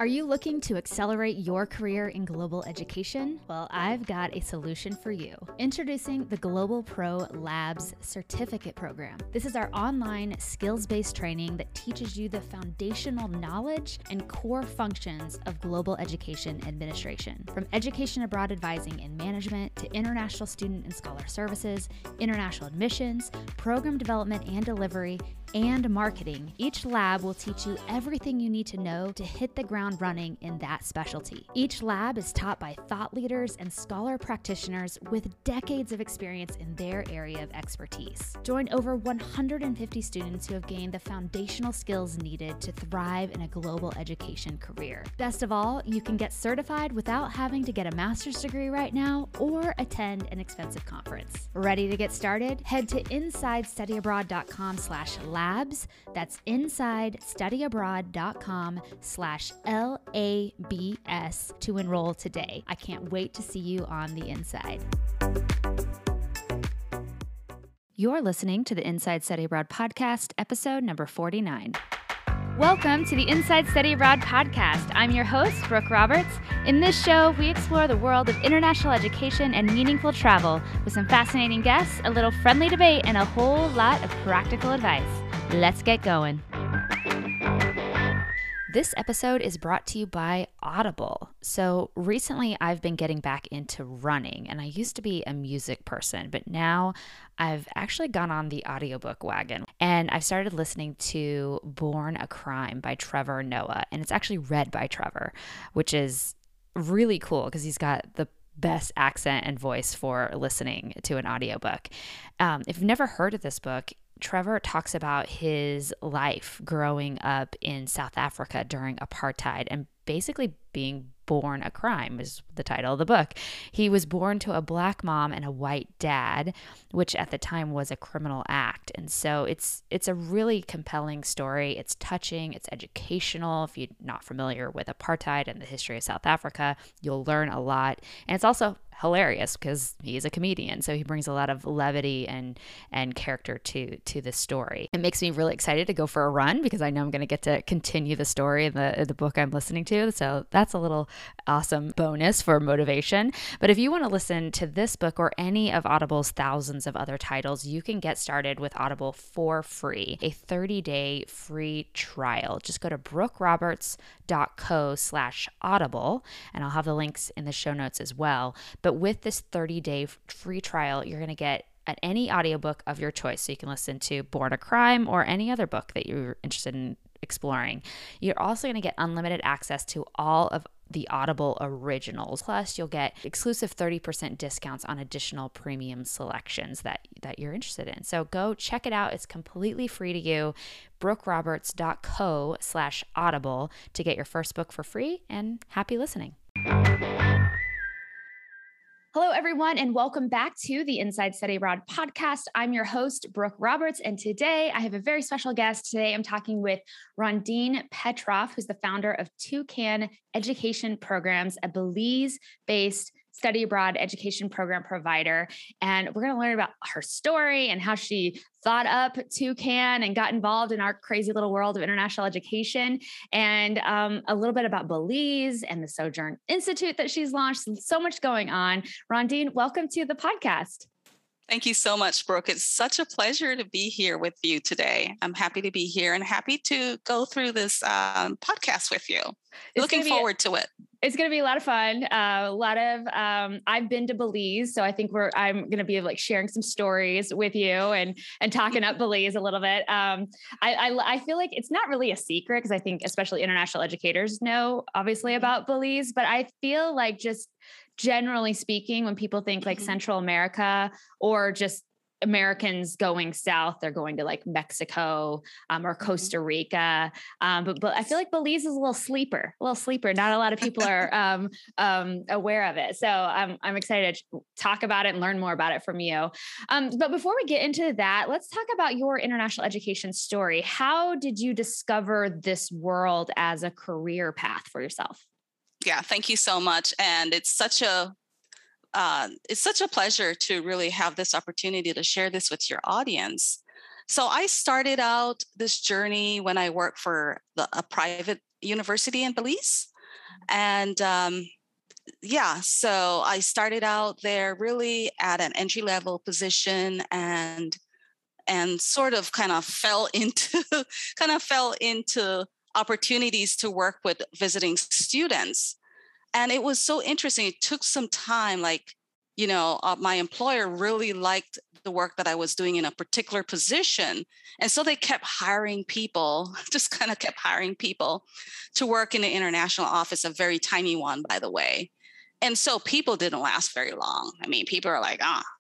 Are you looking to accelerate your career in global education? Well, I've got a solution for you. Introducing the Global Pro Labs Certificate Program. This is our online skills-based training that teaches you the foundational knowledge and core functions of global education administration. From education abroad advising and management to international student and scholar services, international admissions, program development and delivery, and marketing, each lab will teach you everything you need to know to hit the ground running in that specialty. Each lab is taught by thought leaders and scholar practitioners with decades of experience in their area of expertise. Join over 150 students who have gained the foundational skills needed to thrive in a global education career. Best of all, you can get certified without having to get a master's degree right now or attend an expensive conference. Ready to get started? Head to insidestudyabroad.com/labs. That's insidestudyabroad.com/LABS to enroll today. I can't wait to see you on the inside. You're listening to the Inside Study Abroad podcast, episode number 49. Welcome to the Inside Study Abroad podcast. I'm your host, Brooke Roberts. In this show, we explore the world of international education and meaningful travel with some fascinating guests, a little friendly debate, and a whole lot of practical advice. Let's get going. This episode is brought to you by Audible. So recently I've been getting back into running, and I used to be a music person, but now I've actually gone on the audiobook wagon, and I've started listening to Born a Crime by Trevor Noah, and it's actually read by Trevor, which is really cool because he's got the best accent and voice for listening to an audiobook. If you've never heard of this book, Trevor talks about his life growing up in South Africa during apartheid and basically being born a crime is the title of the book. He was born to a black mom and a white dad, which at the time was a criminal act. And so it's a really compelling story. It's touching, it's educational. If you're not familiar with apartheid and the history of South Africa, you'll learn a lot. And it's also hilarious because he's a comedian, so he brings a lot of levity and character to this story. It makes me really excited to go for a run because I know I'm going to get to continue the story in the book I'm listening to. So that's a little awesome bonus for motivation. But if you want to listen to this book or any of Audible's thousands of other titles, you can get started with Audible for free, a 30-day free trial. Just go to brookeroberts.co/audible, and I'll have the links in the show notes as well. But with this 30-day free trial, you're going to get any audiobook of your choice. So you can listen to Born a Crime or any other book that you're interested in exploring. You're also going to get unlimited access to all of the Audible originals. Plus, you'll get exclusive 30% discounts on additional premium selections that you're interested in. So go check it out. It's completely free to you. brookeroberts.co/audible to get your first book for free, and happy listening. Hello, everyone, and welcome back to the Inside Study Abroad podcast. I'm your host, Brooke Roberts, and today I have a very special guest. Today I'm talking with Rondine Petroff, who's the founder of Toucan Education Programs, a Belize-based study abroad education program provider. And we're going to learn about her story and how she thought up Toucan and got involved in our crazy little world of international education, and a little bit about Belize and the Sojourn Institute that she's launched. So much going on. Rondine, welcome to the podcast. Thank you so much, Brooke. It's such a pleasure to be here with you today. I'm happy to be here and happy to go through this podcast with you. Looking forward to it. It's going to be a lot of fun. I've been to Belize, so I think I'm going to be like sharing some stories with you and talking up Belize a little bit. I feel like it's not really a secret because I think especially international educators know obviously about Belize, but I feel like just generally speaking, when people think like Central America or just Americans going south, they're going to like Mexico or Costa Rica. But I feel like Belize is a little sleeper. Not a lot of people are aware of it. So I'm excited to talk about it and learn more about it from you. But before we get into that, let's talk about your international education story. How did you discover this world as a career path for yourself? Yeah, thank you so much. And it's such a pleasure to really have this opportunity to share this with your audience. So I started out this journey when I worked for a private university in Belize. And yeah, so I started out there really at an entry level position, and sort of kind of fell into opportunities to work with visiting students. And it was so interesting. It took some time. Like, my employer really liked the work that I was doing in a particular position. And so they kept hiring people, just kind of kept hiring people to work in the international office, a very tiny one, by the way. And so people didn't last very long. I mean, people are like,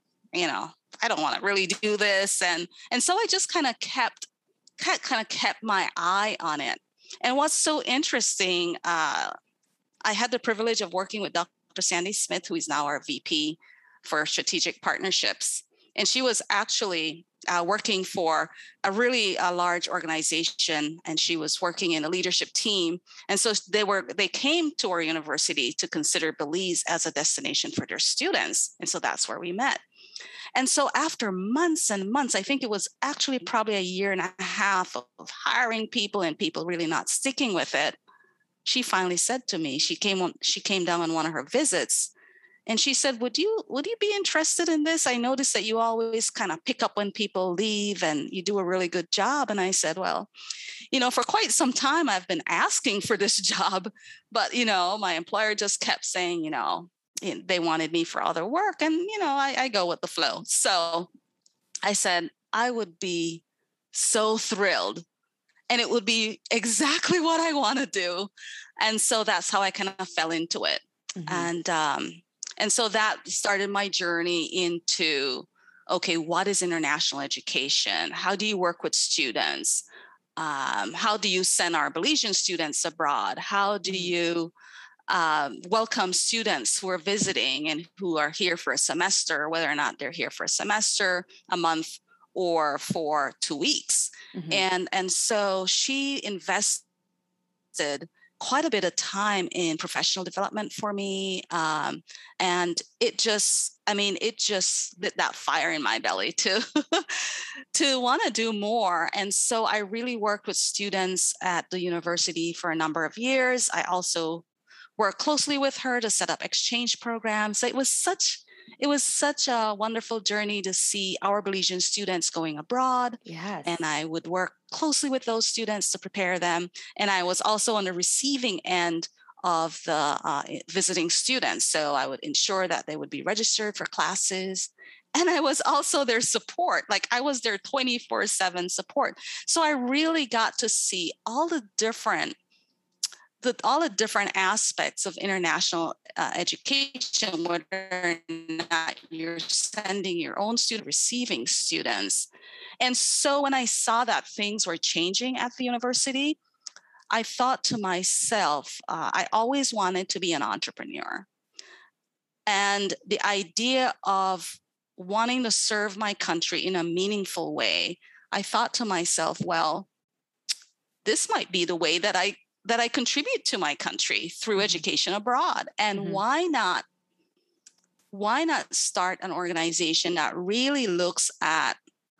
I don't want to really do this. And so I just kind of kept my eye on it. And what's so interesting, I had the privilege of working with Dr. Sandy Smith, who is now our VP for strategic partnerships. And she was actually working for a really large organization, and she was working in a leadership team. And so they came to our university to consider Belize as a destination for their students. And so that's where we met. And so after months and months, I think it was actually probably a year and a half of hiring people and people really not sticking with it, she finally said to me, she came down on one of her visits, and she said, would you be interested in this? I noticed that you always kind of pick up when people leave and you do a really good job. And I said, well, for quite some time I've been asking for this job, but my employer just kept saying, they wanted me for other work, and I go with the flow. So I said, I would be so thrilled, and it would be exactly what I want to do. And so that's how I kind of fell into it. Mm-hmm. And so that started my journey into, okay, what is international education? How do you work with students? How do you send our Belizean students abroad? How do you welcome students who are visiting and who are here for a semester, whether or not they're here for a semester, a month, or for 2 weeks? Mm-hmm. And so she invested quite a bit of time in professional development for me. And it just lit that fire in my belly to want to do more. And so I really worked with students at the university for a number of years. I also worked closely with her to set up exchange programs. It was such a wonderful journey to see our Belizean students going abroad. Yes. And I would work closely with those students to prepare them. And I was also on the receiving end of the visiting students. So I would ensure that they would be registered for classes. And I was also their support. Like, I was their 24/7 support. So I really got to see all the different aspects of international education, whether or not you're sending your own student, receiving students. And so when I saw that things were changing at the university, I thought to myself, I always wanted to be an entrepreneur. And the idea of wanting to serve my country in a meaningful way, I thought to myself, well, this might be the way that I contribute to my country through education abroad. And mm-hmm. why not start an organization that really looks at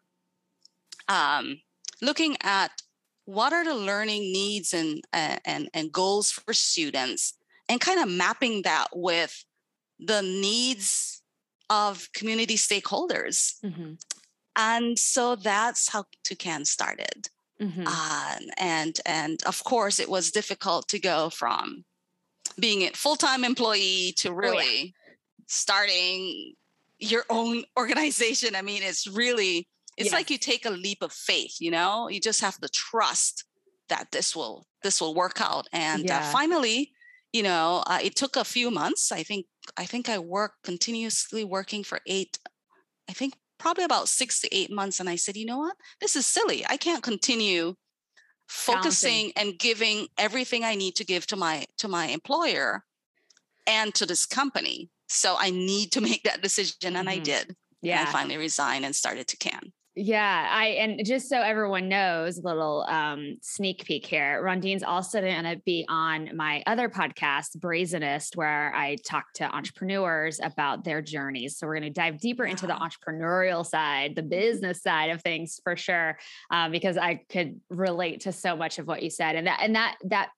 looking at what are the learning needs and goals for students, and kind of mapping that with the needs of community stakeholders. Mm-hmm. And so that's how Toucan started. Mm-hmm. And of course, it was difficult to go from being a full-time employee to really starting your own organization. I mean, it's like you take a leap of faith, you just have to trust that this will work out. And finally, it took a few months. I think I worked continuously working for probably about 6 to 8 months. And I said, you know what? This is silly. I can't continue focusing and giving everything I need to give to my employer and to this company. So I need to make that decision. And I did. Yeah. And I finally resigned and started Toucan. Yeah. And just so everyone knows, a little sneak peek here, Rondine's also going to be on my other podcast, Brazenest, where I talk to entrepreneurs about their journeys. So we're going to dive deeper into the entrepreneurial side, the business side of things for sure, because I could relate to so much of what you said. And that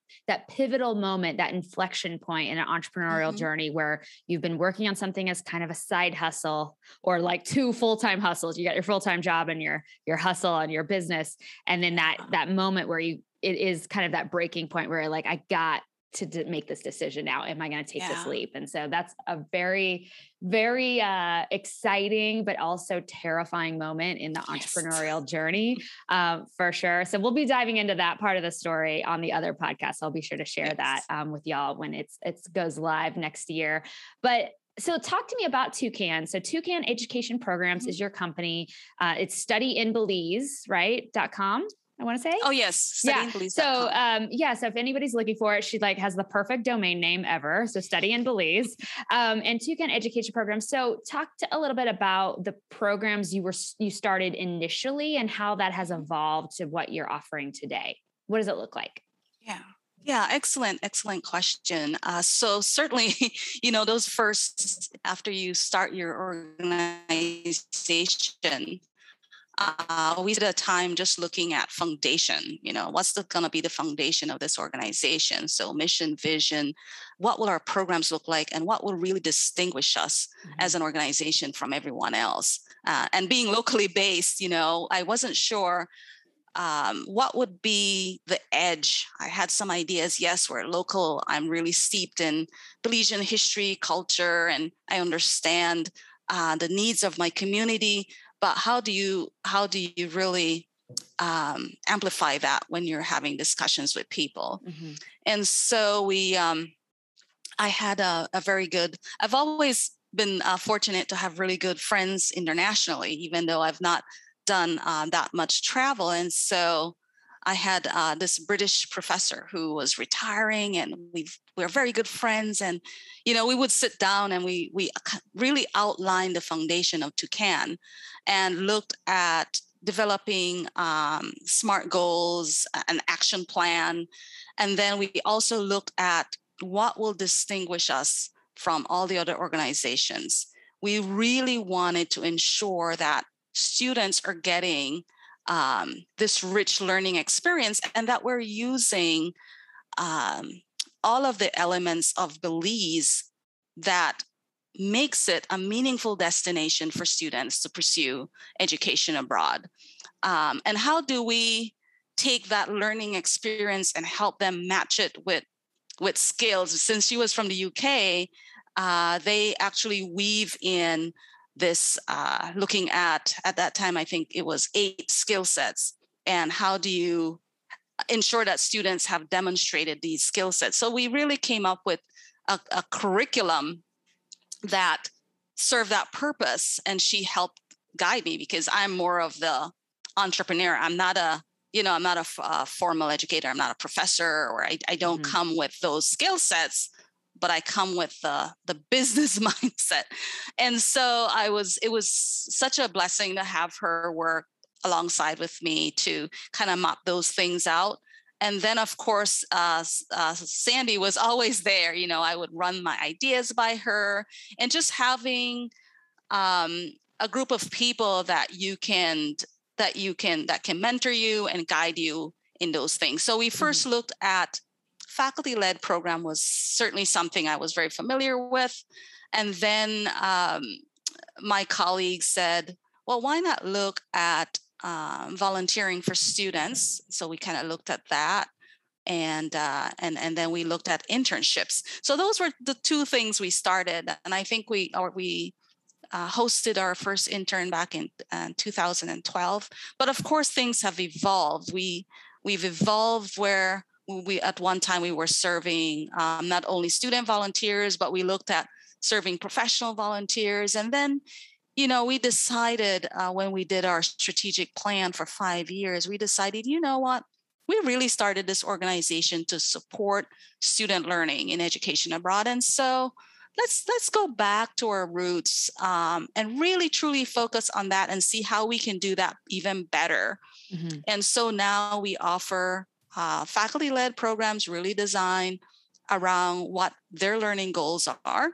that pivotal moment, that inflection point in an entrepreneurial Mhm. journey where you've been working on something as kind of a side hustle or like two full-time hustles. You got your full-time job and your hustle and your business. And then that moment where it is kind of that breaking point where like, I got to make this decision now. Am I going to take this Yeah. leap? And so that's a very, very exciting, but also terrifying moment in the Yes. entrepreneurial journey, for sure. So we'll be diving into that part of the story on the other podcast. I'll be sure to share that Yes. with y'all when it goes live next year. But so talk to me about Toucan. So Toucan Education Programs Mhm. is your company. It's studyinbelize, right? .com, I want to say. Oh, yes. Yeah. So, Studyinbelize.com. so if anybody's looking for it, she like has the perfect domain name ever. So Study in Belize, and Toucan Education Programs. So talk a little bit about the programs you started initially and how that has Mhm. evolved to what you're offering today. What does it look like? Yeah. Yeah, excellent question. So certainly, those first after you start your organization, we spent a time just looking at foundation. What's going to be the foundation of this organization? So mission, vision, what will our programs look like, and what will really distinguish us as Mhm. an organization from everyone else? And being locally based, I wasn't sure what would be the edge. I had some ideas. Yes, we're local. I'm really steeped in Belizean history, culture, and I understand the needs of my community. But how do you really amplify that when you're having discussions with people? Mhm. And so I had a very good. I've always been fortunate to have really good friends internationally, even though I've not done that much travel. And so I had this British professor who was retiring, and we're very good friends. And we would sit down and we really outlined the foundation of Toucan, and looked at developing SMART goals, an action plan, and then we also looked at what will distinguish us from all the other organizations. We really wanted to ensure that students are getting this rich learning experience, and that we're using um, all of the elements of Belize that makes it a meaningful destination for students to pursue education abroad. And how do we take that learning experience and help them match it with skills? Since she was from the UK, they actually weave in this, looking at that time, I think it was 8 skill sets. And how do you ensure that students have demonstrated these skill sets? So we really came up with a curriculum that served that purpose. And she helped guide me, because I'm more of the entrepreneur. I'm not a formal educator. I'm not a professor, or I don't Mhm. come with those skill sets, but I come with the business mindset. And so it was such a blessing to have her work alongside with me to kind of map those things out. And then, of course, Sandy was always there. I would run my ideas by her, and just having a group of people that can mentor you and guide you in those things. So we Mhm. first looked at faculty-led program, was certainly something I was very familiar with. And then my colleagues said, well, why not look at volunteering for students? So we kind of looked at that. And then we looked at internships. So those were the two things we started, and I think we hosted our first intern back in 2012. But of course, things have evolved. We've evolved where we at one time we were serving not only student volunteers, but we looked at serving professional volunteers. And then, we decided when we did our strategic plan for 5 years, we decided, you know what? We really started this organization to support student learning in education abroad. And so let's go back to our roots, and really truly focus on that and see how we can do that even better. Mhm. And so now we offer faculty-led programs really designed around what their learning goals are.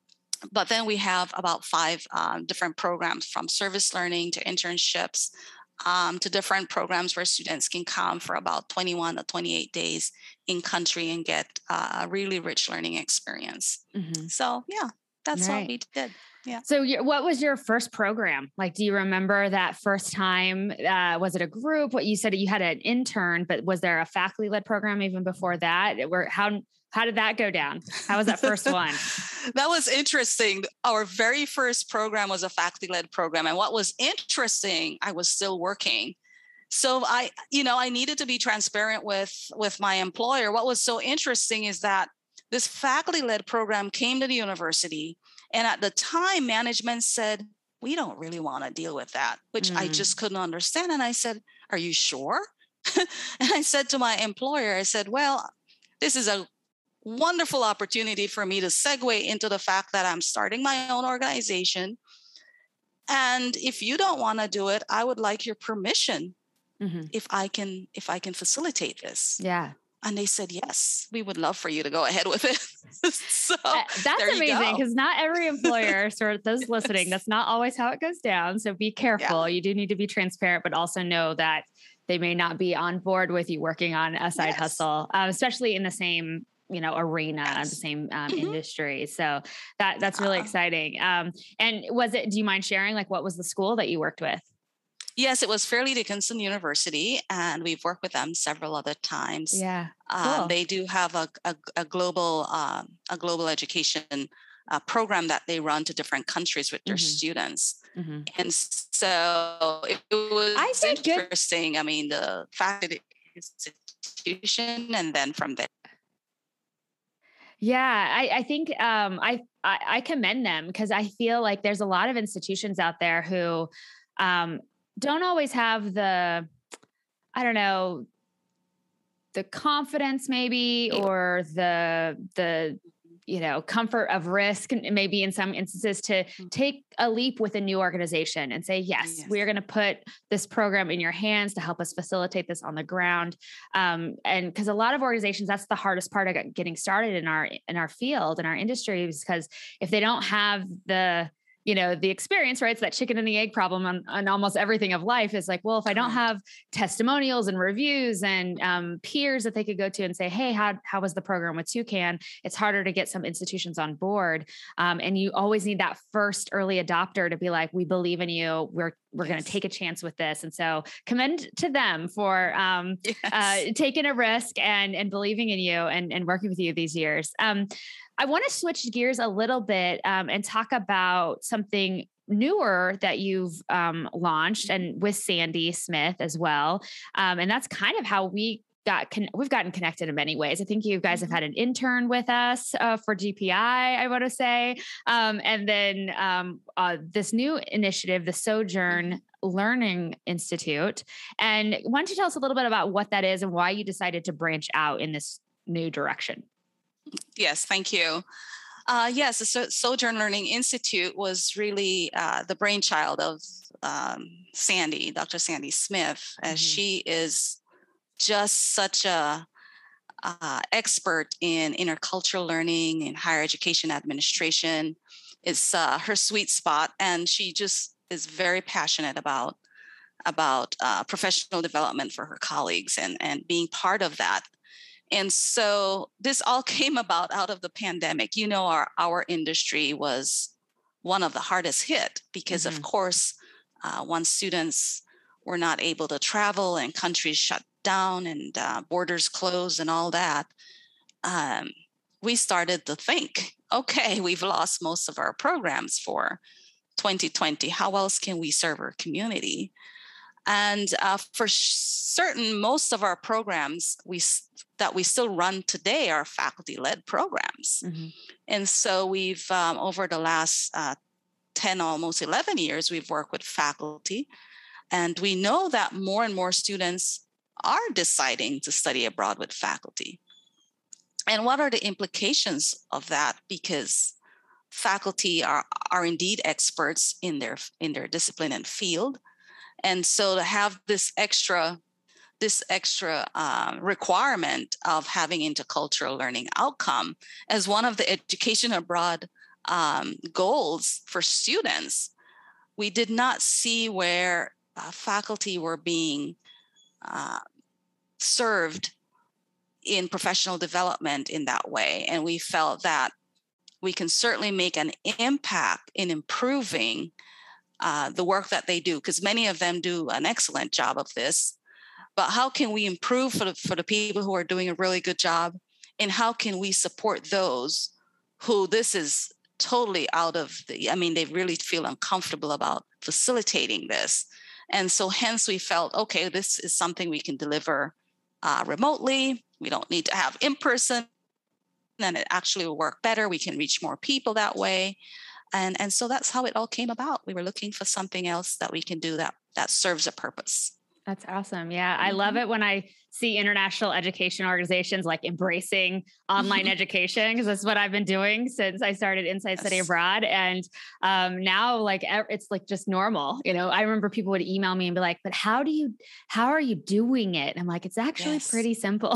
But then we have about 5 different programs, from service learning to internships, to different programs where students can come for about 21 to 28 days in country and get a really rich learning experience. Mm-hmm. So yeah, that's what Right. we did. Yeah. So, what was your first program? Like, do you remember that first time? Was it a group? What you said you had an intern, but was there a faculty-led program even before that? How did that go down? How was that first one? That was interesting. Our very first program was a faculty-led program. And what was interesting, I was still working. So I needed to be transparent with my employer. What was so interesting is that this faculty-led program came to the university. And at the time, management said, we don't really want to deal with that, which I just couldn't understand. And I said, are you sure? And I said to my employer, I said, well, this is a wonderful opportunity for me to segue into the fact that I'm starting my own organization. And if you don't want to do it, I would like your permission if I can facilitate this. Yeah. And they said, yes, we would love for you to go ahead with it. So that's amazing, because not every employer, for those listening, Yes. that's not always how it goes down. So be careful. Yeah. You do need to be transparent, but also know that they may not be on board with you working on a side Yes. hustle, especially in the same arena, the Yes. same Mhm. industry. So that's really exciting. And do you mind sharing, like, what was the school that you worked with? Yes, it was Fairleigh Dickinson University, and we've worked with them several other times. Yeah. Cool. They do have a global education program that they run to different countries with their students. And so it was interesting. I mean, the faculty institution, and then from there. Yeah, I think I commend them, because I feel like there's a lot of institutions out there who don't always have the, I don't know, the confidence maybe, or the comfort of risk, maybe in some instances, to take a leap with a new organization and say, yes, we're going to put this program in your hands to help us facilitate this on the ground. And because a lot of organizations, that's the hardest part of getting started in our field, in our industry, because if they don't have the experience, right? It's that chicken and the egg problem on almost everything of life. Is like, well, if I don't have testimonials and reviews and peers that they could go to and say, hey, how was the program with Toucan? It's harder to get some institutions on board. And you always need that first early adopter to be like, we believe in you. We're going to take a chance with this. And so commend to them for taking a risk and believing in you and working with you these years. I want to switch gears a little bit and talk about something newer that you've launched, and with Sandy Smith as well. And that's kind of how we've gotten connected in many ways. I think you guys have had an intern with us for GPI, I want to say. And then this new initiative, the Sojourn Learning Institute. And why don't you tell us a little bit about what that is and why you decided to branch out in this new direction? Yes, thank you. Yes, the Sojourn Learning Institute was really the brainchild of Sandy, Dr. Sandy Smith, as she is just such a expert in intercultural learning and higher education administration. It's her sweet spot, and she just is very passionate about professional development for her colleagues and being part of that. And so this all came about out of the pandemic. Our industry was one of the hardest hit because, of course, once students were not able to travel and countries shut down and borders closed and all that, we started to think, okay, we've lost most of our programs for 2020. How else can we serve our community? And for certain, most of our programs that we still run today are faculty-led programs. And so we've, over the last 10, almost 11 years, we've worked with faculty. And we know that more and more students are deciding to study abroad with faculty. And what are the implications of that? Because faculty are indeed experts in their discipline and field. And so to have this extra requirement of having intercultural learning outcome as one of the education abroad goals for students, we did not see where faculty were being uh, served in professional development in that way. And we felt that we can certainly make an impact in improving the work that they do, because many of them do an excellent job of this. But how can we improve for the people who are doing a really good job? And how can we support those who this is totally out of the, I mean, they really feel uncomfortable about facilitating this. And so hence we felt, okay, this is something we can deliver remotely. We don't need to have in person, and it actually will work better. We can reach more people that way. And so that's how it all came about. We were looking for something else that we can do that serves a purpose. That's awesome. Yeah. I love it when I see international education organizations like embracing online education, because that's what I've been doing since I started Inside Study Abroad. And now like it's like just normal. You know, I remember people would email me and be like, but how are you doing it? And I'm like, it's actually pretty simple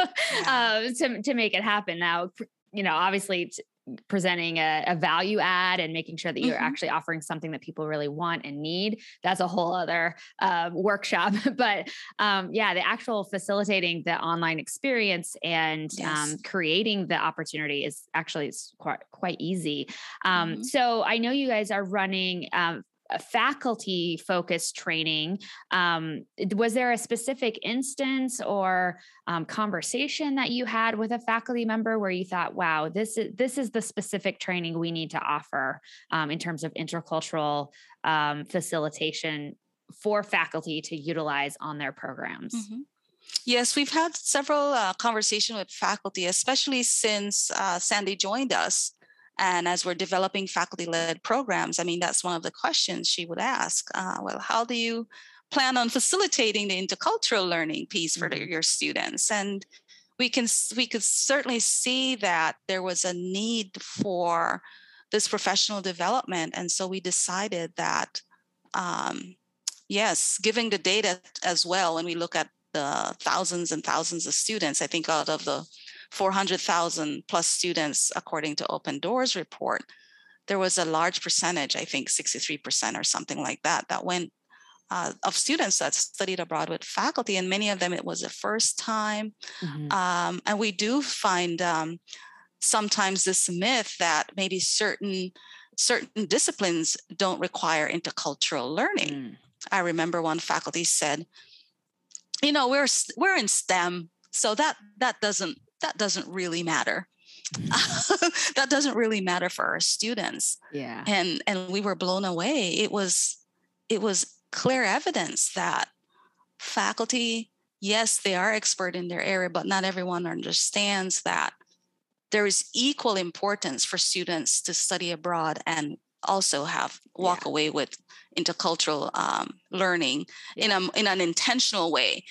to make it happen. Now, you know, obviously presenting a value add and making sure that you're actually offering something that people really want and need. That's a whole other workshop. But the actual facilitating the online experience and creating the opportunity is actually quite easy. So I know you guys are running a faculty focused training. Was there a specific instance or conversation that you had with a faculty member where you thought, wow, this is the specific training we need to offer in terms of intercultural facilitation for faculty to utilize on their programs? Yes, we've had several conversations with faculty, especially since Sandy joined us. And as we're developing faculty-led programs, I mean, that's one of the questions she would ask. Well, how do you plan on facilitating the intercultural learning piece for your students? And we could certainly see that there was a need for this professional development. And so we decided that, yes, giving the data as well, when we look at the thousands and thousands of students, I think out of the 400,000 plus students, according to Open Doors report, there was a large percentage, I think 63% or something like that, that went of students that studied abroad with faculty. And many of them, it was the first time. And we do find sometimes this myth that maybe certain disciplines don't require intercultural learning. I remember one faculty said, you know, we're in STEM, so that doesn't really matter. That doesn't really matter for our students. Yeah. And we were blown away. It was clear evidence that faculty, yes, they are expert in their area, but not everyone understands that there is equal importance for students to study abroad and also walk away with intercultural learning in an intentional way.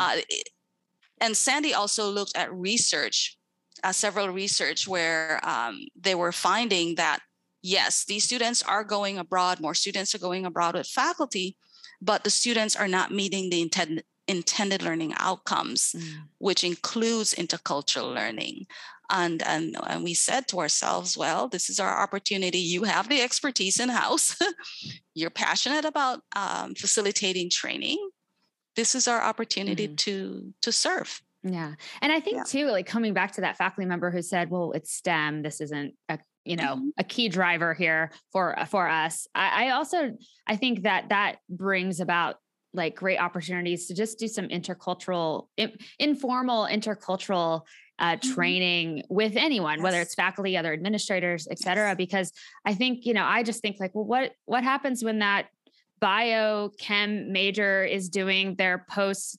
And Sandy also looked at research, several research where they were finding that, yes, these students are going abroad, more students are going abroad with faculty, but the students are not meeting the intended learning outcomes, which includes intercultural learning. And we said to ourselves, well, this is our opportunity. You have the expertise in-house. You're passionate about facilitating training. This is our opportunity to serve. Yeah. And I think too, like coming back to that faculty member who said, well, it's STEM. This isn't a key driver here for us. I think that brings about like great opportunities to just do some informal intercultural training with anyone, whether it's faculty, other administrators, et cetera, because I think, I just think like, well, what happens when that biochem major is doing their postdoc,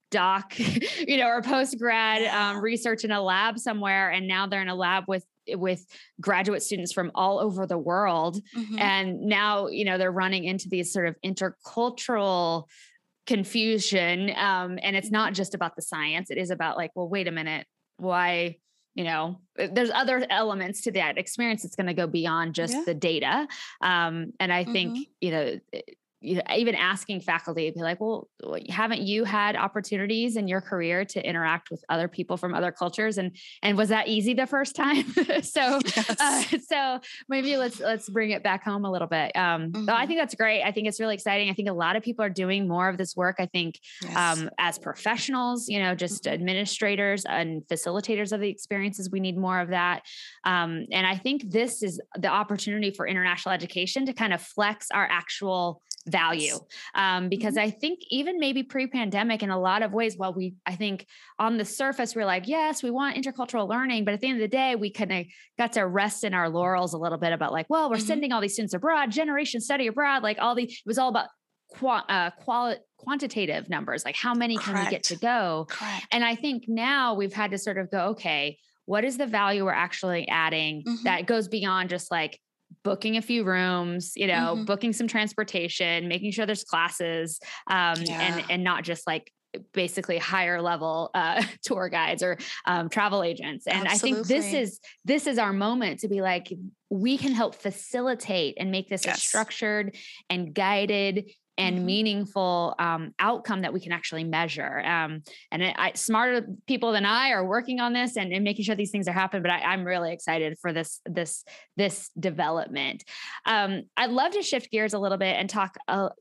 or post-grad research in a lab somewhere, and now they're in a lab with graduate students from all over the world. And now, they're running into these sort of intercultural confusion. And it's not just about the science. It is about like, well, wait a minute, why, there's other elements to that experience. It's going to go beyond just the data. And I think, even asking faculty, be like, well, haven't you had opportunities in your career to interact with other people from other cultures? And was that easy the first time? so, Yes. so maybe let's bring it back home a little bit. But I Hmm. think that's great. I think it's really exciting. I think a lot of people are doing more of this work. I think Yes. as professionals, just Hmm. administrators and facilitators of the experiences, we need more of that. And I think this is the opportunity for international education to kind of flex our actual value. Yes. Because Hmm. I think even maybe pre-pandemic in a lot of ways, I think on the surface, we're like, yes, we want intercultural learning. But at the end of the day, we kind of got to rest in our laurels a little bit about like, well, we're Hmm. sending all these students abroad, generation study abroad, like it was all about quantitative numbers, like how many can we get to Correct. go? Correct. And I think now we've had to sort of go, okay, what is the value we're actually adding Hmm. that goes beyond just like booking a few rooms, Hmm. booking some transportation, making sure there's classes, and Yeah. not just like basically higher level tour guides or travel agents. And I think Absolutely. this is our moment to be like, we can help facilitate and make this a Yes. structured and guided and Hmm. meaningful outcome that we can actually measure. Smarter people than I are working on this and making sure these things are happening. But I'm really excited for this development. I'd love to shift gears a little bit and talk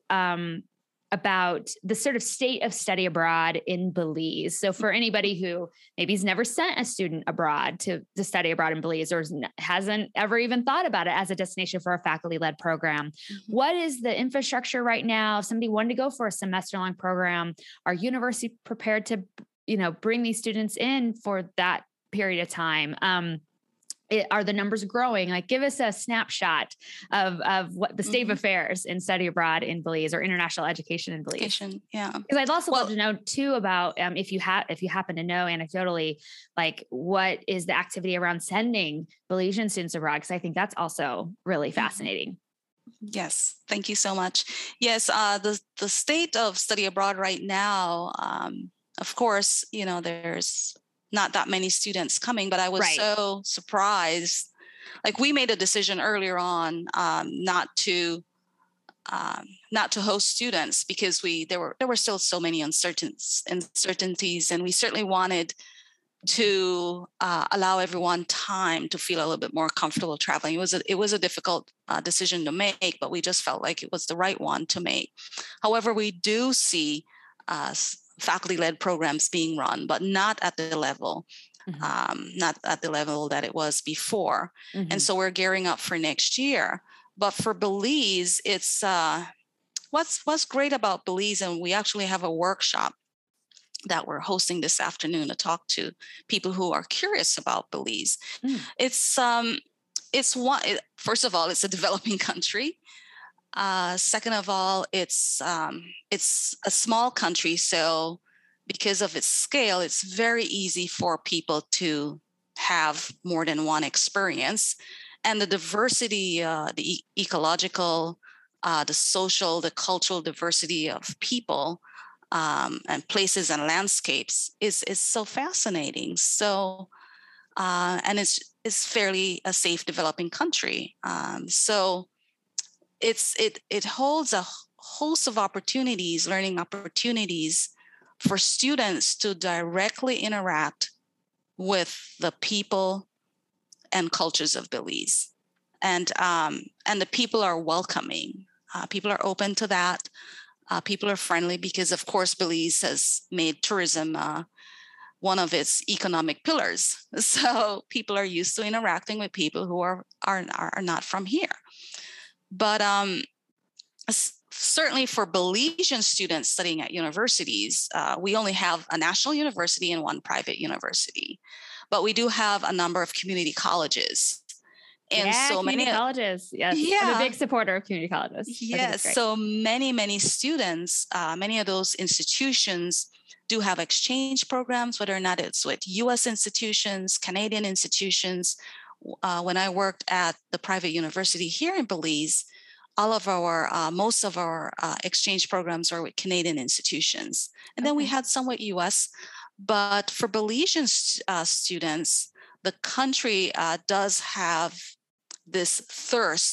about the sort of state of study abroad in Belize. So for anybody who maybe has never sent a student abroad to study abroad in Belize or hasn't ever even thought about it as a destination for a faculty-led program, Hmm. what is the infrastructure right now? If somebody wanted to go for a semester-long program, are universities prepared to, bring these students in for that period of time? Are the numbers growing? Like, give us a snapshot of what the state of Hmm. affairs in study abroad in Belize or international education in Belize. Education. Yeah. Because I'd also love Well, to know too about if you happen to know anecdotally, like what is the activity around sending Belizean students abroad? Because I think that's also really mhm. fascinating. Yes. Thank you so much. Yes. The state of study abroad right now, of course, there's not that many students coming, but I was Right. so surprised. Like we made a decision earlier on, not to host students because there were still so many uncertainties, and we certainly wanted to allow everyone time to feel a little bit more comfortable traveling. It was a difficult decision to make, but we just felt like it was the right one to make. However, we do see faculty-led programs being run, but Hmm. not at the level that it was before. And Hmm. so we're gearing up for next year. But for Belize, it's what's great about Belize, and we actually have a workshop that we're hosting this afternoon to talk to people who are curious about Belize. Mm. First of all, it's a developing country. Second of all, it's a small country, so because of its scale, it's very easy for people to have more than one experience, and the diversity, the ecological, the social, the cultural diversity of people and places and landscapes is so fascinating. So and it's fairly a safe developing country. So it holds a host of opportunities, learning opportunities for students to directly interact with the people and cultures of Belize, and the people are welcoming. People are open to that. People are friendly because, of course, Belize has made tourism one of its economic pillars. So people are used to interacting with people who are not from here. But certainly for Belizean students studying at universities, we only have a national university and one private university, but we do have a number of community colleges. And Yeah, so community many, colleges. Yes, I'm a yeah, big supporter of community colleges. I think it's yes. great. So many students, many of those institutions do have exchange programs, whether or not it's with US institutions, Canadian institutions. When I worked at the private university here in Belize, most of our exchange programs are with Canadian institutions. And then we Okay. had some with US. But for Belizean students, the country does have this thirst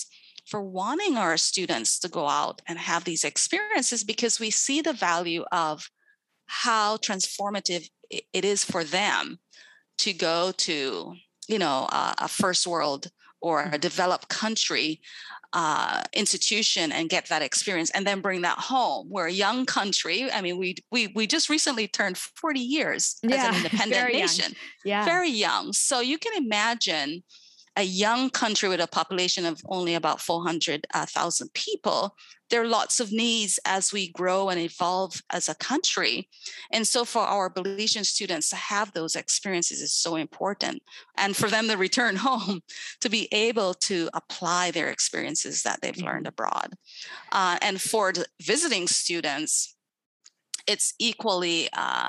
for wanting our students to go out and have these experiences, because we see the value of how transformative it is for them to go to, a first world or a developed country institution and get that experience, and then bring that home. We're a young country. I mean, we just recently turned 40 years as an independent nation. Very young. So you can imagine a young country with a population of only about 400,000 people. There are lots of needs as we grow and evolve as a country. And so for our Belizean students to have those experiences is so important. And for them to return home, to be able to apply their experiences that they've learned abroad. And for the visiting students, it's equally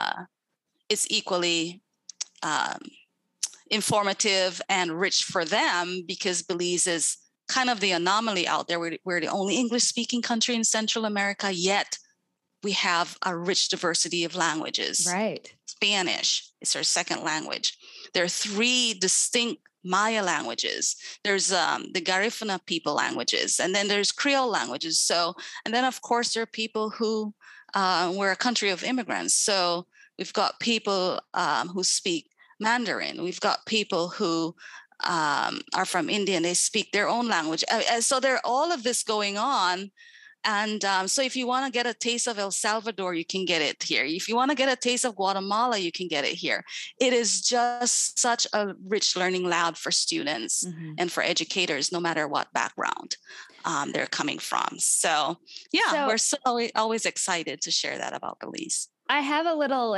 informative and rich for them, because Belize is kind of the anomaly out there. We're the only English-speaking country in Central America, yet we have a rich diversity of languages. Right. Spanish is our second language. There are 3 distinct Maya languages. There's the Garifuna people languages, and then there's Creole languages. So, and then of course there are people who, we're a country of immigrants. So we've got people who speak Mandarin. We've got people who are from India and they speak their own language. So there are all of this going on. And so if you want to get a taste of El Salvador, you can get it here. If you want to get a taste of Guatemala, you can get it here. It is just such a rich learning lab for students and for educators, no matter what background they're coming from. So yeah, we're so always excited to share that about Belize. I have a little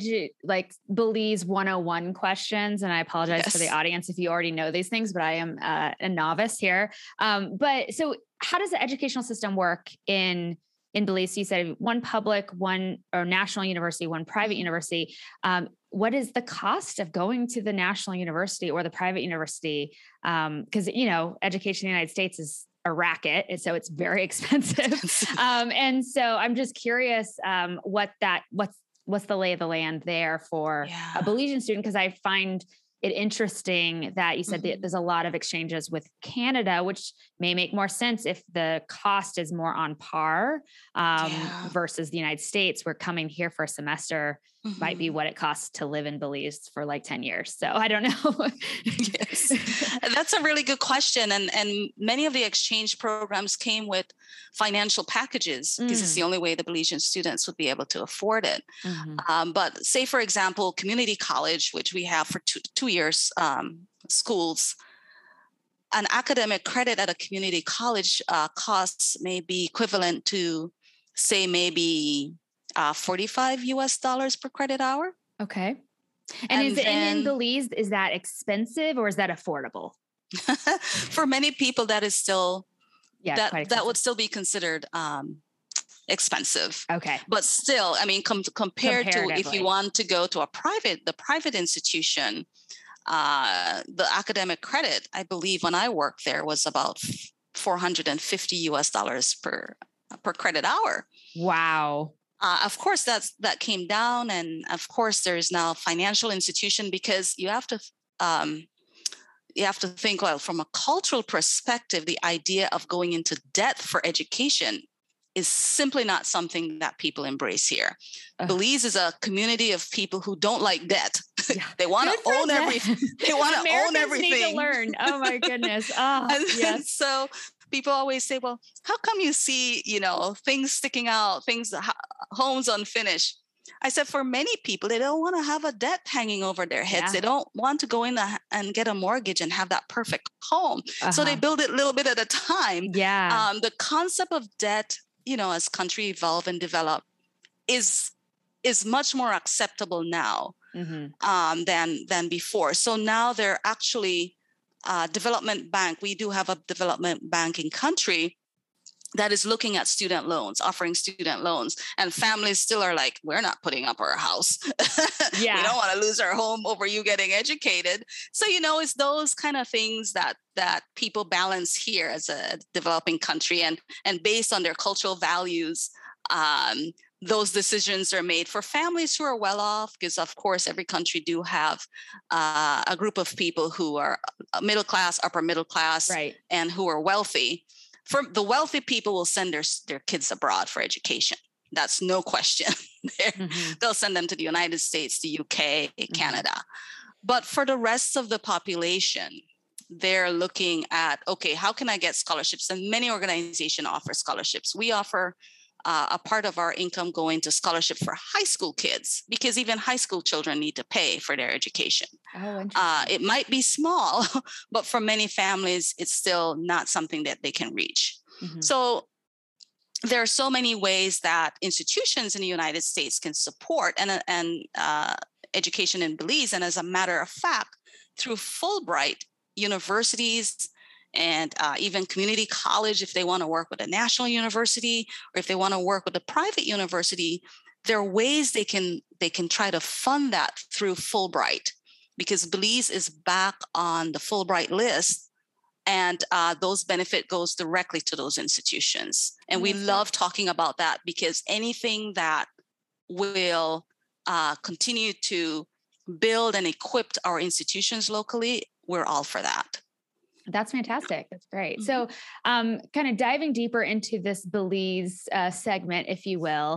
Belize 101 questions, and I apologize for the audience if you already know these things, but I am a novice here. But so how does the educational system work in Belize? You said one public, one or national university, one private university. What is the cost of going to the national university or the private university? Because, education in the United States is a racket. And so it's very expensive. And so I'm just curious, what's the lay of the land there for a Belizean student? Because I find it interesting that you said that there's a lot of exchanges with Canada, which may make more sense if the cost is more on par versus the United States, where coming here for a semester might be what it costs to live in Belize for like 10 years. So I don't know. Yes, that's a really good question. And many of the exchange programs came with financial packages, because it's the only way the Belizean students would be able to afford it. But say, for example, community college, which we have for two years schools, an academic credit at a community college costs may be equivalent to, say, maybe $45 per credit hour. Okay. And is then, in Belize, is that expensive or is that affordable? For many people, that is still, that would still be considered expensive. Okay. But still, I mean, compared to if you want to go to the private institution, the academic credit, I believe when I worked there, was about $450 per credit hour. Wow. Of course, that came down, and of course, there is now financial institution, because you have to think, well, from a cultural perspective, the idea of going into debt for education is simply not something that people embrace here. Belize is a community of people who don't like debt. They want to own everything. They want to own everything. Need to learn. Oh my goodness. Yes. So people always say, well, how come you see, things sticking out, homes unfinished? I said, for many people, they don't want to have a debt hanging over their heads. They don't want to go in and get a mortgage and have that perfect home. So they build it a little bit at a time. Yeah. The concept of debt, as country evolve and develop, is much more acceptable now than before. So now they're actually development bank. We do have a development banking country that is looking at student loans, offering student loans, and families still are like, we're not putting up our house. We don't want to lose our home over you getting educated. So, it's those kind of things that people balance here as a developing country, and based on their cultural values, those decisions are made for families who are well off, because of course every country do have a group of people who are middle class, upper middle class, and who are wealthy. For the wealthy people will send their kids abroad for education. That's no question. They'll send them to the United States, the UK, Canada. But for the rest of the population, they're looking at, okay, how can I get scholarships? And many organizations offer scholarships. We offer a part of our income going to scholarship for high school kids, because even high school children need to pay for their education. Oh, interesting. It might be small, but for many families, it's still not something that they can reach. So there are so many ways that institutions in the United States can support and education in Belize. And as a matter of fact, through Fulbright, universities and even community college, if they want to work with a national university, or if they want to work with a private university, there are ways they can try to fund that through Fulbright, because Belize is back on the Fulbright list, and those benefit goes directly to those institutions. And we love talking about that, because anything that will continue to build and equip our institutions locally, we're all for that. That's fantastic. That's great. So kind of diving deeper into this Belize segment, if you will,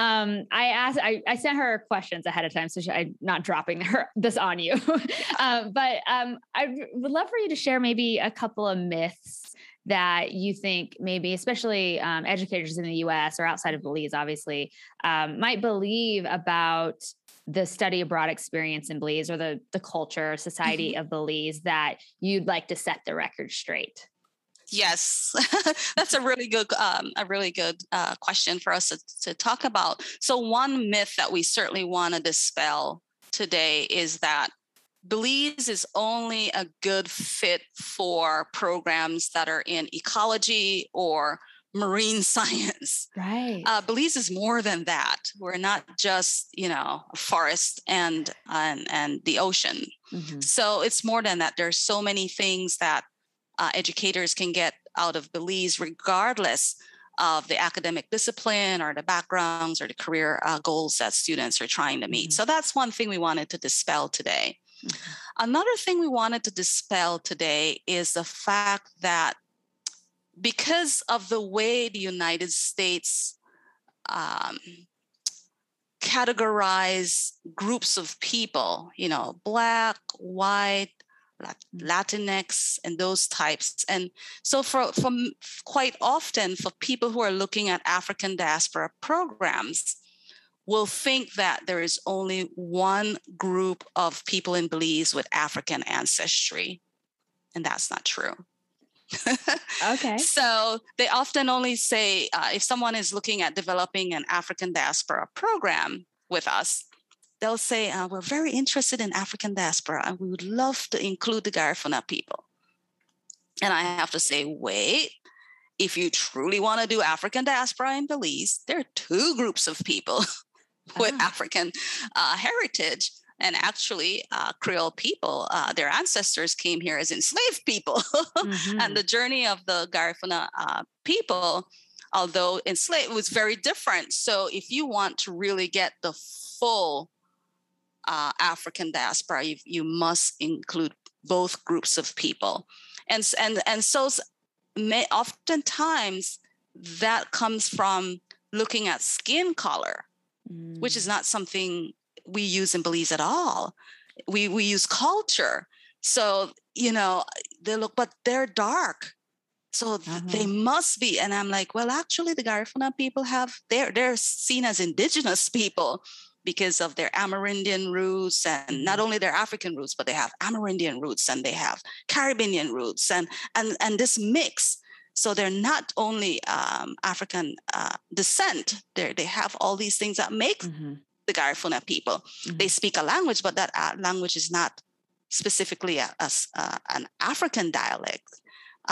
I sent her questions ahead of time, so I'm not dropping this on you. But I would love for you to share maybe a couple of myths that you think maybe, especially educators in the US or outside of Belize, obviously, might believe about the study abroad experience in Belize, or the culture, society of Belize, that you'd like to set the record straight? Yes, that's a really good question for us to talk about. So one myth that we certainly want to dispel today is that Belize is only a good fit for programs that are in ecology or marine science. Right. Belize is more than that. We're not just, a forest and the ocean. So it's more than that. There's so many things that educators can get out of Belize, regardless of the academic discipline or the backgrounds or the career goals that students are trying to meet. So that's one thing we wanted to dispel today. Another thing we wanted to dispel today is the fact that because of the way the United States categorize groups of people, Black, white, Latinx, and those types. And so from quite often, for people who are looking at African diaspora programs, will think that there is only one group of people in Belize with African ancestry. And that's not true. Okay. So they often only say, if someone is looking at developing an African diaspora program with us, they'll say, we're very interested in African diaspora and we would love to include the Garifuna people. And I have to say, wait, if you truly want to do African diaspora in Belize, there are two groups of people with African heritage. And actually, Creole people, their ancestors came here as enslaved people. And the journey of the Garifuna people, although enslaved, was very different. So if you want to really get the full African diaspora, you must include both groups of people. And so oftentimes that comes from looking at skin color, which is not something we use in Belize at all. We use culture. So, they look, but they're dark. So they must be. And I'm like, well, actually the Garifuna people they're seen as indigenous people because of their Amerindian roots, and not only their African roots, but they have Amerindian roots and they have Caribbean roots and this mix. So they're not only African descent, they have all these things that make the Garifuna people. They speak a language, but that language is not specifically an African dialect.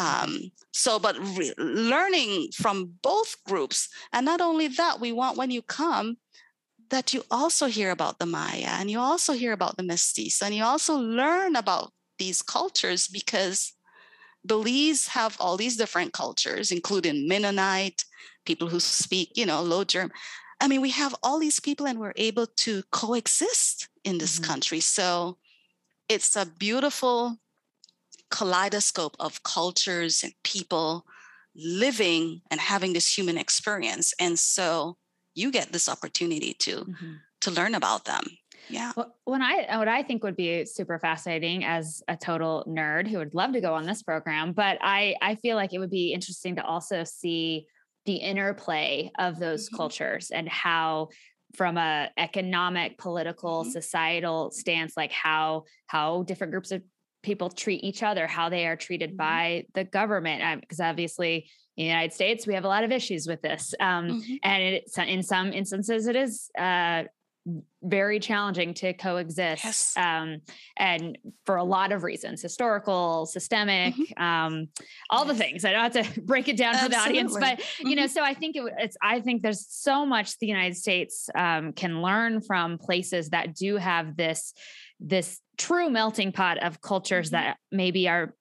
But learning from both groups. And not only that, we want when you come that you also hear about the Maya and you also hear about the Mestizo and you also learn about these cultures, because Belize have all these different cultures, including Mennonite, people who speak, Low German. I mean, we have all these people and we're able to coexist in this country. So it's a beautiful kaleidoscope of cultures and people living and having this human experience. And so you get this opportunity to learn about them. Yeah. Well, what I think would be super fascinating as a total nerd who would love to go on this program, but I feel like it would be interesting to also see the interplay of those cultures and how, from a economic, political, societal stance, like how different groups of people treat each other, how they are treated by the government. Because obviously in the United States, we have a lot of issues with this. And in some instances, it is very challenging to coexist. Yes. And for a lot of reasons, historical, systemic, all the things. I don't have to break it down for the audience, but you know, so I think I think there's so much the United States can learn from places that do have this true melting pot of cultures that maybe are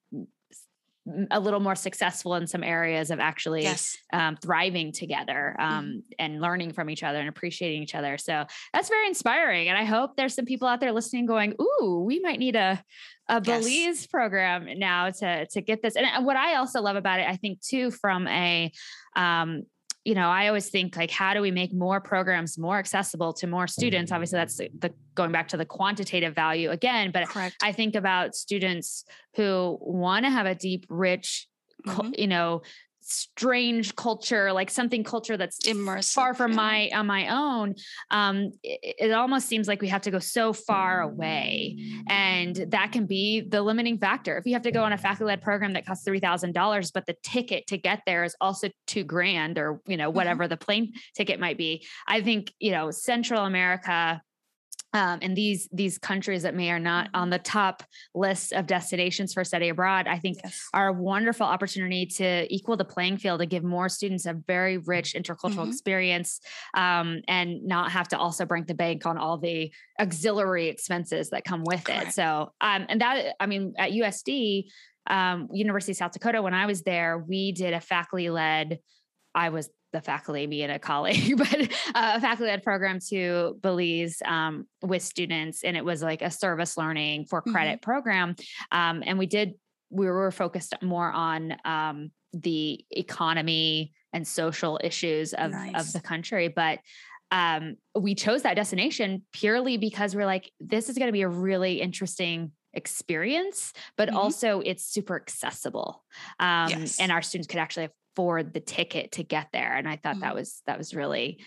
a little more successful in some areas of actually thriving together and learning from each other and appreciating each other. So that's very inspiring. And I hope there's some people out there listening going, ooh, we might need a Belize program now to get this. And what I also love about it, I think too, from a, you know, I always think like, how do we make more programs more accessible to more students? Obviously that's the going back to the quantitative value again, but I think about students who want to have a deep, rich, you know, strange culture, like something culture that's immersive, far from my own. It almost seems like we have to go so far away, and that can be the limiting factor. If you have to go on a faculty-led program that costs $3,000, but the ticket to get there is also $2,000, or, you know, whatever the plane ticket might be. I think, you know, Central America, and these countries that may are not on the top list of destinations for study abroad, I think are a wonderful opportunity to equal the playing field and give more students a very rich intercultural experience, and not have to also break the bank on all the auxiliary expenses that come with it. So, and that, I mean, at USD, University of South Dakota, when I was there, we did a faculty-led, I was the faculty, me and a colleague, but a faculty-led program to Belize with students. And it was like a service learning for credit program. And we were focused more on the economy and social issues of the country. But we chose that destination purely because we're like, this is going to be a really interesting experience, but also it's super accessible. And our students could actually afford the ticket to get there. And I thought that was really,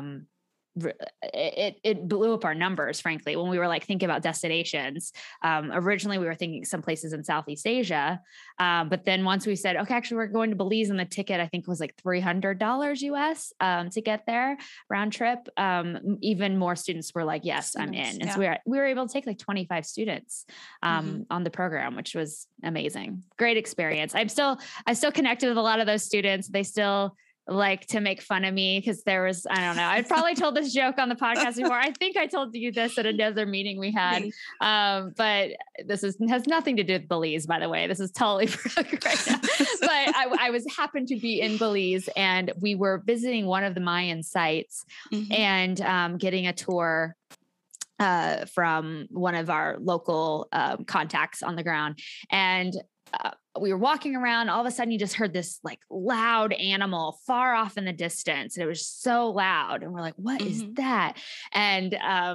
it blew up our numbers, frankly, when we were like thinking about destinations. Originally we were thinking some places in Southeast Asia. But then once we said, okay, actually we're going to Belize, and the ticket, I think was like $300 US, to get there round trip. Even more students were like, yes, I'm in. And so we were able to take like 25 students, on the program, which was amazing. Great experience. I still connected with a lot of those students. They still like to make fun of me because there was, I don't know, I probably told this joke on the podcast before. I think I told you this at another meeting we had. But this has nothing to do with Belize, by the way. This is totally right now. But I happened to be in Belize, and we were visiting one of the Mayan sites and getting a tour from one of our local contacts on the ground. And we were walking around, all of a sudden you just heard this like loud animal far off in the distance. And it was so loud. And we're like, what is that? And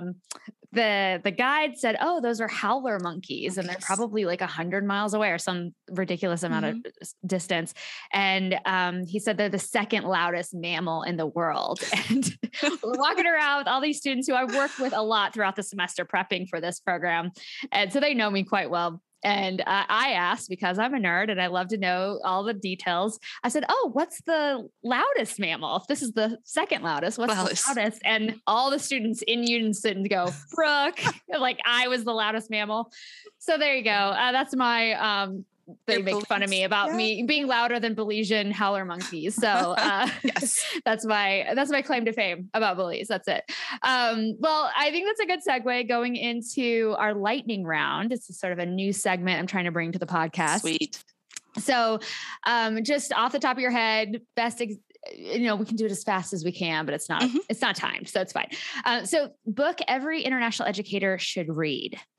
the guide said, oh, those are howler monkeys. And they're probably like 100 miles away or some ridiculous amount of distance. And he said they're the second loudest mammal in the world. And we're walking around with all these students who I worked with a lot throughout the semester prepping for this program. And so they know me quite well. And I asked, because I'm a nerd and I love to know all the details. I said, oh, what's the loudest mammal? If this is the second loudest, what's the loudest? And all the students in unison go, Brooke, like I was the loudest mammal. So there you go. That's my, they make fun of me about me being louder than Belizean howler monkeys. So that's my claim to fame about Belize. That's it. Well, I think that's a good segue going into our lightning round. It's sort of a new segment I'm trying to bring to the podcast. Sweet. So just off the top of your head, we can do it as fast as we can, but it's not timed. So it's fine. So book every international educator should read.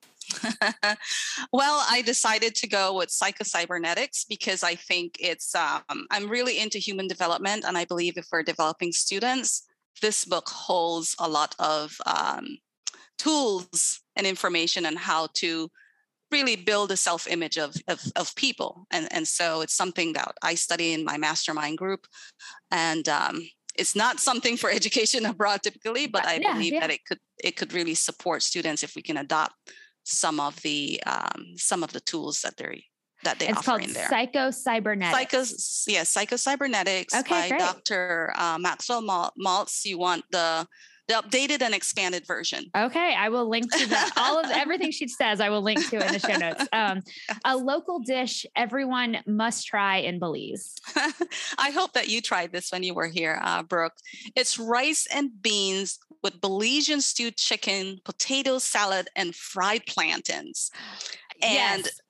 Well, I decided to go with psychocybernetics because I think I'm really into human development. And I believe if we're developing students, this book holds a lot of tools and information on how to really build a self-image of people. And so it's something that I study in my mastermind group. And it's not something for education abroad typically, but I believe that it could really support students if we can adopt some of the tools that they offer in there. Psychocybernetics. Psychocybernetics by great. Dr. Maxwell Maltz. You want the updated and expanded version. Okay, I will link to everything she says. I will link to in the show notes. A local dish everyone must try in Belize. I hope that you tried this when you were here, Brooke. It's rice and beans with Belizean stewed chicken, potato salad, and fried plantains. And yes.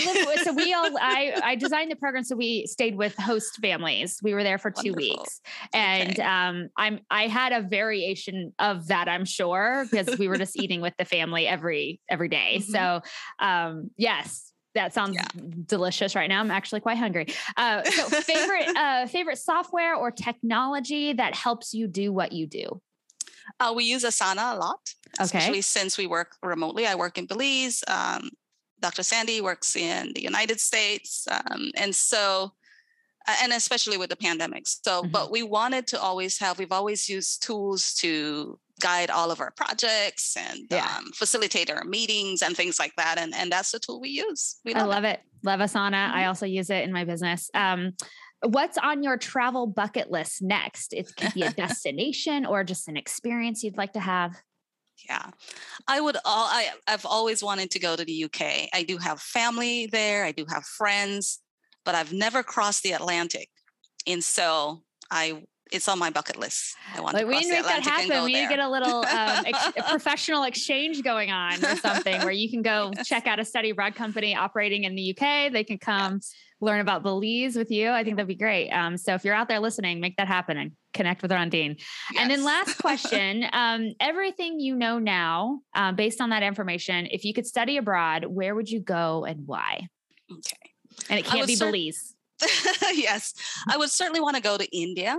I designed the program so we stayed with host families. We were there for 2 weeks, and I had a variation of that, I'm sure, because we were just eating with the family every day. Mm-hmm. So yes, that sounds delicious right now. I'm actually quite hungry. So favorite software or technology that helps you do what you do? We use Asana a lot, especially since we work remotely. I work in Belize. Dr. Sandy works in the United States. And especially with the pandemic. So, but we wanted to we've always used tools to guide all of our projects and facilitate our meetings and things like that. And that's the tool we use. I love it. Love Asana. Mm-hmm. I also use it in my business. What's on your travel bucket list next? It could be a destination or just an experience you'd like to have. Yeah, I've always wanted to go to the UK. I do have family there. I do have friends, but I've never crossed the Atlantic. And so it's on my bucket list. I want to cross the Atlantic and go there. We need to get a little professional exchange going on or something where you can go check out a study abroad company operating in the UK. They can come learn about Belize with you. I think that'd be great. So if you're out there listening, make that happen and connect with Rondine. Yes. And then last question, everything you know now, based on that information, if you could study abroad, where would you go and why? Okay. And it can't be Belize. Yes. I would certainly want to go to India.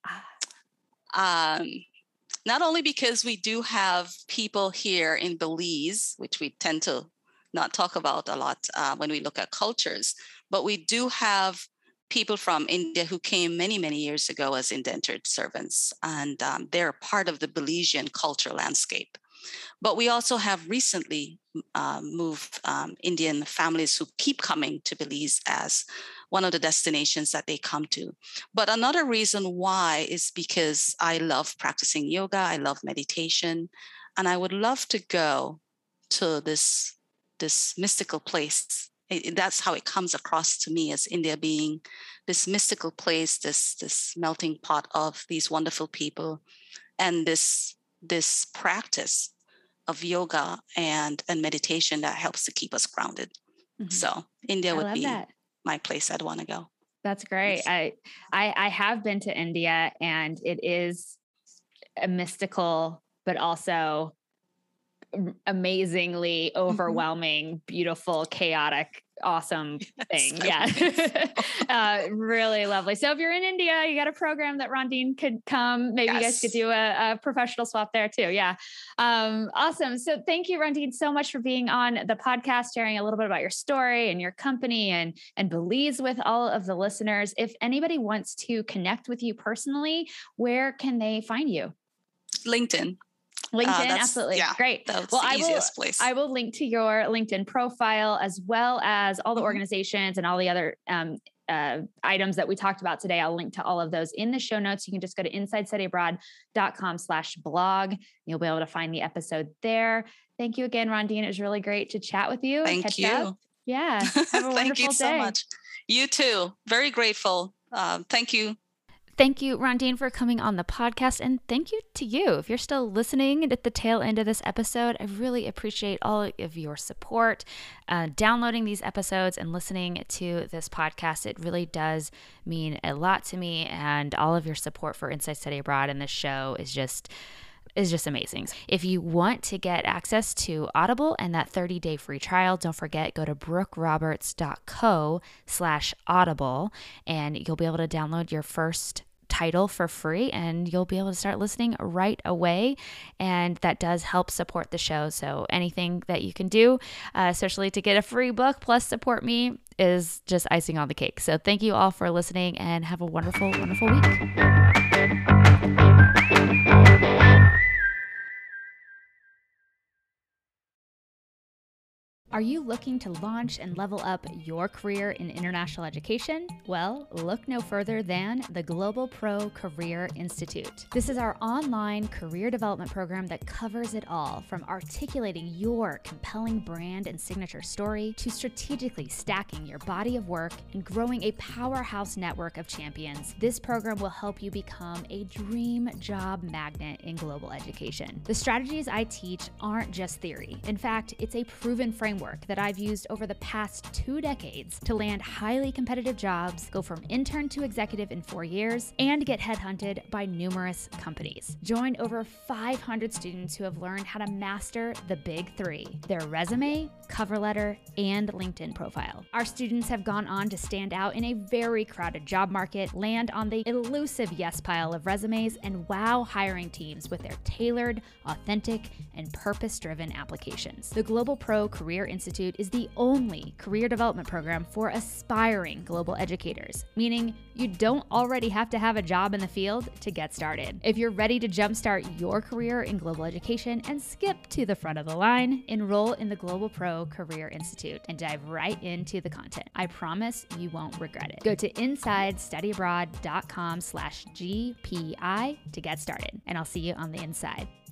Not only because we do have people here in Belize, which we tend to not talk about a lot when we look at cultures, but we do have people from India who came many, many years ago as indentured servants, and they're part of the Belizean cultural landscape. But we also have recently moved Indian families who keep coming to Belize as one of the destinations that they come to. But another reason why is because I love practicing yoga, I love meditation, and I would love to go to this mystical place. That's how it comes across to me, as India being this mystical place, this melting pot of these wonderful people, and this practice of yoga and meditation that helps to keep us grounded. Mm-hmm. So India would be my place I'd want to go. That's great. Yes. I have been to India, and it is a mystical, but also amazingly overwhelming, beautiful, chaotic, awesome thing. Yeah. Really lovely. So if you're in India, you got a program that Rondine could come. Maybe you guys could do a professional swap there too. Yeah. Awesome. So thank you, Rondine, so much for being on the podcast, sharing a little bit about your story and your company and Belize with all of the listeners. If anybody wants to connect with you personally, where can they find you? LinkedIn. Absolutely. Yeah, great. That's the easiest place. I will link to your LinkedIn profile as well as all the organizations and all the other items that we talked about today. I'll link to all of those in the show notes. You can just go to insidestudyabroad.com/blog. You'll be able to find the episode there. Thank you again, Rondine. It was really great to chat with you. Thank you. Up. Yeah. Have a Thank you day. so much. You too. Very grateful. Thank you. Thank you, Rondine, for coming on the podcast. And thank you to you. If you're still listening at the tail end of this episode, I really appreciate all of your support, downloading these episodes and listening to this podcast. It really does mean a lot to me. And all of your support for Inside Study Abroad and this show is just is just amazing. If you want to get access to Audible and that 30-day free trial, don't forget, go to brookeroberts.co/audible and you'll be able to download your first title for free and you'll be able to start listening right away. And that does help support the show. So anything that you can do, especially to get a free book plus support me, is just icing on the cake. So thank you all for listening and have a wonderful, wonderful week. Are you looking to launch and level up your career in international education? Well, look no further than the Global Pro Career Institute. This is our online career development program that covers it all, from articulating your compelling brand and signature story to strategically stacking your body of work and growing a powerhouse network of champions. This program will help you become a dream job magnet in global education. The strategies I teach aren't just theory. In fact, it's a proven framework that I've used over the past 2 decades to land highly competitive jobs, go from intern to executive in 4 years, and get headhunted by numerous companies. Join over 500 students who have learned how to master the big 3: their resume, cover letter, and LinkedIn profile. Our students have gone on to stand out in a very crowded job market, land on the elusive yes pile of resumes, and wow hiring teams with their tailored, authentic, and purpose-driven applications. The Global Pro Career Institute is the only career development program for aspiring global educators, meaning you don't already have to have a job in the field to get started. If you're ready to jumpstart your career in global education and skip to the front of the line, enroll in the Global Pro Career Institute and dive right into the content. I promise you won't regret it. Go to InsideStudyAbroad.com/GPI to get started, and I'll see you on the inside.